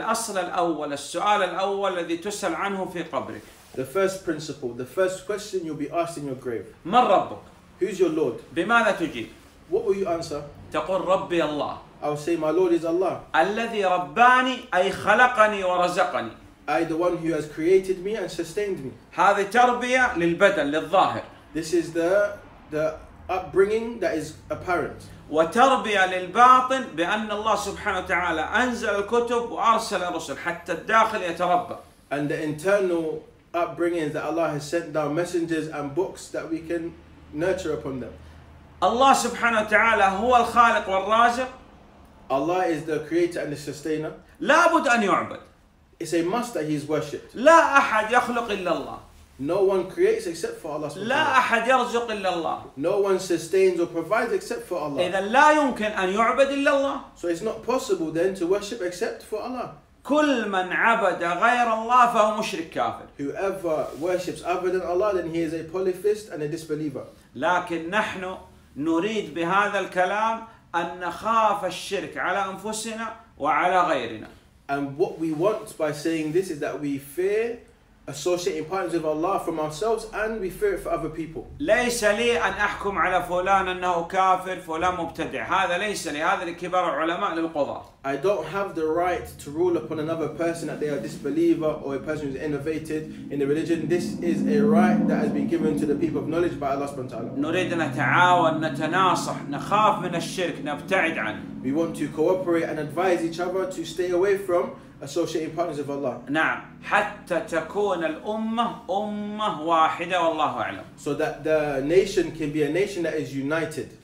الأصل الأول، السؤال الأول الذي تسأل عنه في قبرك. The first principle, the first question you'll be asked in your grave. من ربك؟ Who's your Lord? بماذا تجيب؟ What will you answer? تقول ربي الله. I will say, my Lord is Allah. الذي رباني أي خلقني ورزقني. I, the one who has created me and sustained me. هذه تربية للبدن للظاهر. This is the upbringing that is apparent. وتربية للباطن بأن الله سبحانه وتعالى أنزل الكتب وأرسل الرسل حتى الداخل يتربى. And the internal upbringing is that Allah has sent down messengers and books that we can nurture upon them. الله سبحانه وتعالى هو الخالق والرازق. Allah is the creator and the sustainer. لابد أن يعبد. It's a must that He is worshipped. لا أحد يخلق إلا الله. No one creates except for Allah. لا أحد يرزق إلا الله. No one sustains or provides except for Allah. إذا لا يمكن أن يعبد إلا الله. So it's not possible then to worship except for Allah. كل من عبد غير الله فهو مشرك كافر. Whoever worships other than Allah, then he is a polytheist and a disbeliever. لكن نحن نريد بهذا الكلام أن نخاف الشرك على أنفسنا وعلى غيرنا. And what we want by saying this is that we fear associating partners with Allah from ourselves, and we fear it for other people. ليس لي أن أحكم على فلان أنه كافر فلان مبتدع، هذا ليس لي، هذا لكبار العلماء للقضاة. I don't have the right to rule upon another person that they are a disbeliever or a person who's innovated in the religion. This is a right that has been given to the people of knowledge by Allah subhanahu wa ta'ala. نريد أن نتعاون نتناصح نخاف من الشرك نبتعد عنه. We want to cooperate and advise each other to stay away from associating partners with Allah. نعم حتى تكون الأمة أمة واحدة والله أعلم. So that the nation can be a nation that is united.